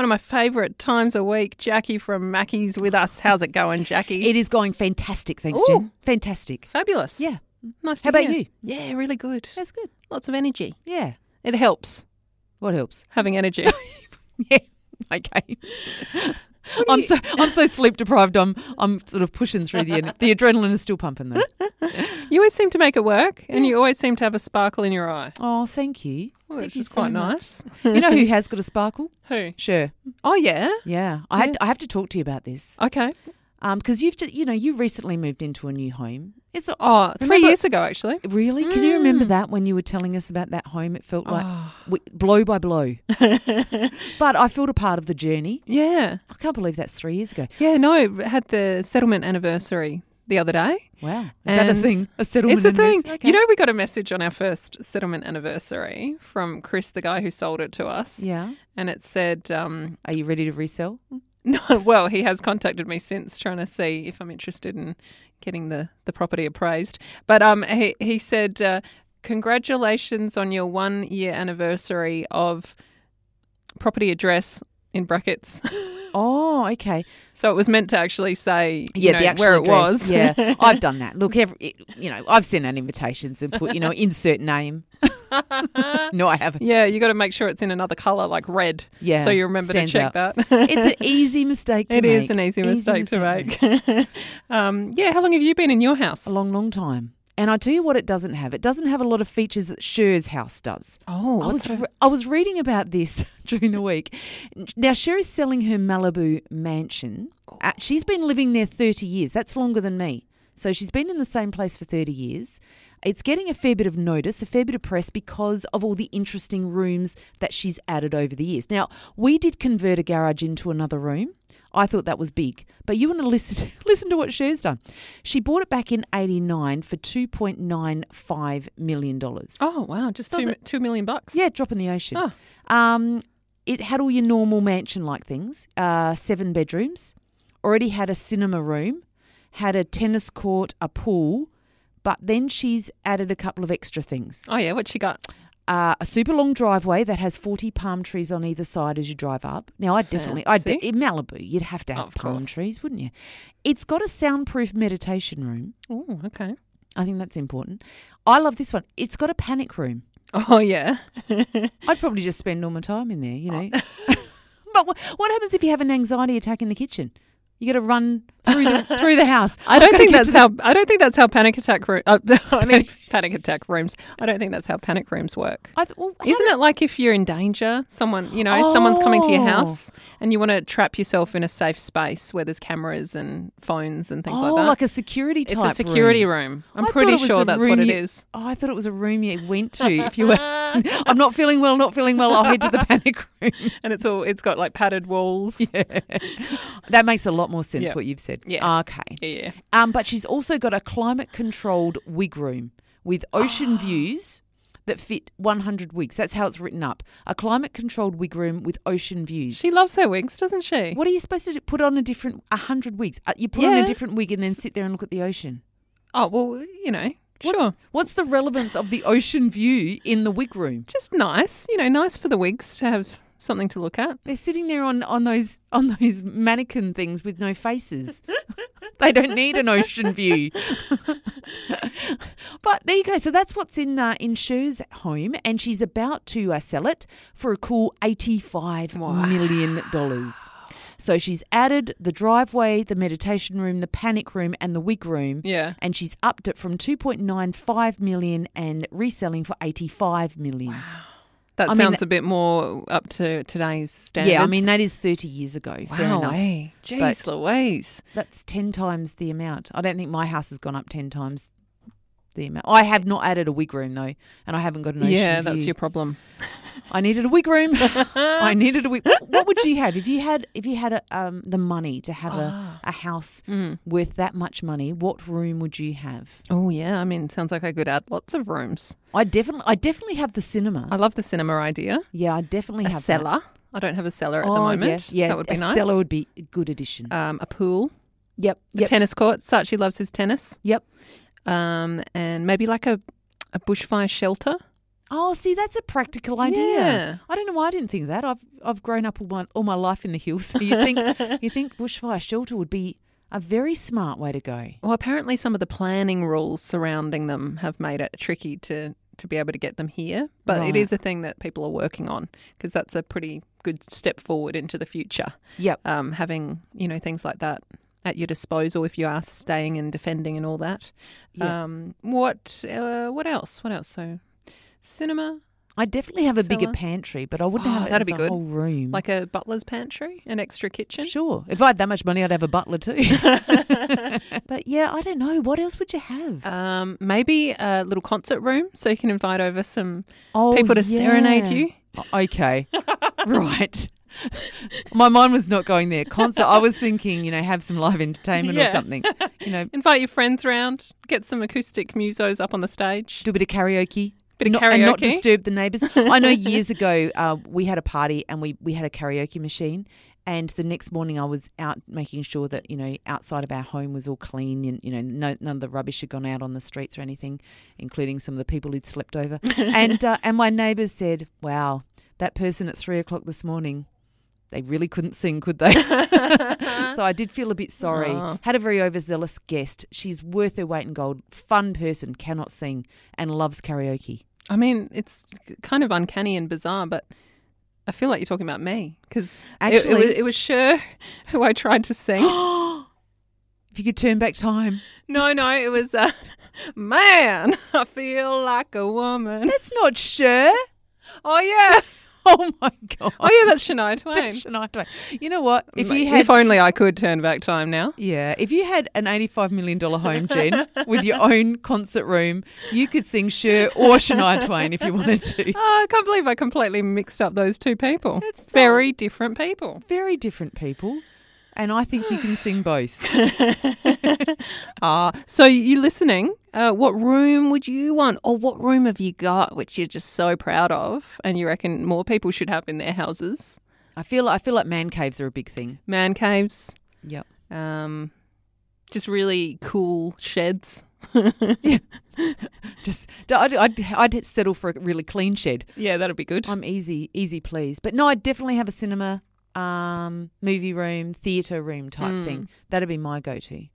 one of my favourite times a week. Jackie from Mackey's with us. How's it going, Jackie? It is going fantastic, thanks, Ooh. Jen. Fantastic. Fabulous. Yeah. Nice to How about hear. you? Yeah, really good. That's good. Lots of energy. Yeah. It helps What helps? having energy. Yeah. Okay. I'm so sleep deprived. I'm sort of pushing through the adrenaline is still pumping though. You always seem to make it work, and you always seem to have a sparkle in your eye. Oh, thank you. Well, Thank it's you just so quite much. nice. You know who has got a sparkle? Who? Sure. Oh, yeah? Yeah. I have to talk to you about this. Okay. Because you recently moved into a new home. It's Oh, 3 remember- years ago, actually. Really? Can you remember that when you were telling us about that home? It felt like blow by blow. But I felt a part of the journey. Yeah. I can't believe that's 3 years ago. Yeah, no, had the settlement anniversary the other day. Wow. Is that a And thing? A settlement It's a thing. anniversary? Okay. You know, we got a message on our first settlement anniversary from Chris, the guy who sold it to us. Yeah. And it said, Are you ready to resell? no, well, he has contacted me since trying to see if I'm interested in getting the property appraised. But he said, congratulations on your 1 year anniversary of property address in brackets. Oh, okay. So it was meant to actually say The you know, actual where address. it was. Yeah, I've done that. Look, I've sent out invitations and put, insert name. No, I haven't. Yeah, you got to make sure it's in another colour, like red. Yeah, So you remember to stands check out. that. It's an easy mistake to It make. is an easy mistake to make. Yeah, how long have you been in your house? A long, long time. And I tell you what it doesn't have. It doesn't have a lot of features that Cher's house does. Oh, I was reading about this during the week. Now, Cher is selling her Malibu mansion. She's been living there 30 years. That's longer than me. So she's been in the same place for 30 years. It's getting a fair bit of notice, a fair bit of press because of all the interesting rooms that she's added over the years. Now, we did convert a garage into another room. I thought that was big. But you want to listen to what Cher's done. She bought it back in 89 for $2.95 million. Oh, wow. Just $2 million bucks. Yeah, drop in the ocean. Oh. It had all your normal mansion-like things, 7 bedrooms, already had a cinema room, had a tennis court, a pool, but then she's added a couple of extra things. Oh, yeah. What she got? A super long driveway that has 40 palm trees on either side as you drive up. Now, in Malibu, you'd have to have palm trees, wouldn't you? It's got a soundproof meditation room. Oh, okay. I think that's important. I love this one. It's got a panic room. Oh, yeah. I'd probably just spend all my time in there, But what happens if you have an anxiety attack in the kitchen? You got to run through the house. I don't think that's how panic attack rooms. Panic attack rooms. I don't think that's how panic rooms work. Isn't it like if you're in danger, someone's coming to your house and you want to trap yourself in a safe space where there's cameras and phones and things like that? Oh, like a security type room. It's a security room. I'm pretty sure that's what it is. Oh, I thought it was a room you went to if you were. I'm not feeling well. I'll head to the panic room. And it's got like padded walls. Yeah. That makes a lot more sense. Yeah. What you've said. Yeah. Okay. Yeah. But she's also got a climate-controlled wig room with ocean views that fit 100 wigs. That's how it's written up. A climate-controlled wig room with ocean views. She loves her wigs, doesn't she? What are you supposed to do? Put on 100 wigs? You put on a different wig and then sit there and look at the ocean. Oh, well, sure. What's the relevance of the ocean view in the wig room? Just nice. Nice for the wigs to have something to look at. They're sitting there on those mannequin things with no faces. They don't need an ocean view. But there you go. So that's what's in Cher's home, and she's about to sell it for a cool $85 million. So she's added the driveway, the meditation room, the panic room, and the wig room. Yeah. And she's upped it from $2.95 million and reselling for $85 million. Wow. That sounds a bit more up to today's standards. Yeah, I mean, that is 30 years ago. Fair enough. Jeez Louise. That's 10 times the amount. I don't think my house has gone up 10 times the amount. I have not added a wig room, though, and I haven't got an ocean Yeah, view. that's your problem. I needed a wig room. I needed a wig. What would you have if you had the money to have a house worth that much money? What room would you have? Oh yeah, I mean, sounds like I could add lots of rooms. I definitely have the cinema. I love the cinema idea. Yeah, I definitely have a cellar. That. I don't have a cellar at the moment. Yeah, that would be nice. A cellar would be a good addition. A pool. Yep. A tennis court. Sachi loves his tennis. Yep. And maybe like a bushfire shelter. Oh, see, that's a practical idea. Yeah. I don't know why I didn't think of that. I've grown up all my life in the hills, so you think bushfire shelter would be a very smart way to go. Well, apparently some of the planning rules surrounding them have made it tricky to be able to get them here. But it is a thing that people are working on, because that's a pretty good step forward into the future. Yep. Having, things like that at your disposal if you are staying and defending and all that. Yep. What else? So cinema. I definitely have a bigger pantry, but I wouldn't have it as a whole room. Like a butler's pantry, an extra kitchen? Sure. If I had that much money, I'd have a butler too. But yeah, I don't know. What else would you have? Maybe a little concert room so you can invite over some people to serenade you. Okay. Right. My mind was not going there. Concert. I was thinking, have some live entertainment or something. Invite your friends round, get some acoustic musos up on the stage. Do a bit of karaoke. And not disturb the neighbours. I know years ago we had a party and we had a karaoke machine, and the next morning I was out making sure that outside of our home was all clean and none of the rubbish had gone out on the streets or anything, including some of the people who'd slept over. And my neighbours said, "Wow, that person at 3:00 this morning, they really couldn't sing, could they?" So I did feel a bit sorry. Oh. Had a very overzealous guest. She's worth her weight in gold. Fun person, cannot sing, and loves karaoke. I mean, it's kind of uncanny and bizarre, but I feel like you're talking about me, because it was Cher who I tried to sing. If you could turn back time. No, it was, man, I feel like a woman. That's not Cher. Oh, yeah. Oh, my God. Oh, yeah, that's Shania Twain. That's Shania Twain. You know what? If only I could turn back time now. Yeah. If you had an $85 million home, Jen, with your own concert room, you could sing Cher or Shania Twain if you wanted to. Oh, I can't believe I completely mixed up those two people. It's very different people. Very different people. And I think you can sing both. So you listening? What room would you want, or what room have you got which you're just so proud of and you reckon more people should have in their houses? I feel like man caves are a big thing. Man caves. Yep. Just really cool sheds. Yeah. I'd settle for a really clean shed. Yeah, that'd be good. I'm easy please. But no, I'd definitely have a cinema, movie room, theatre room type thing. That'd be my go-to.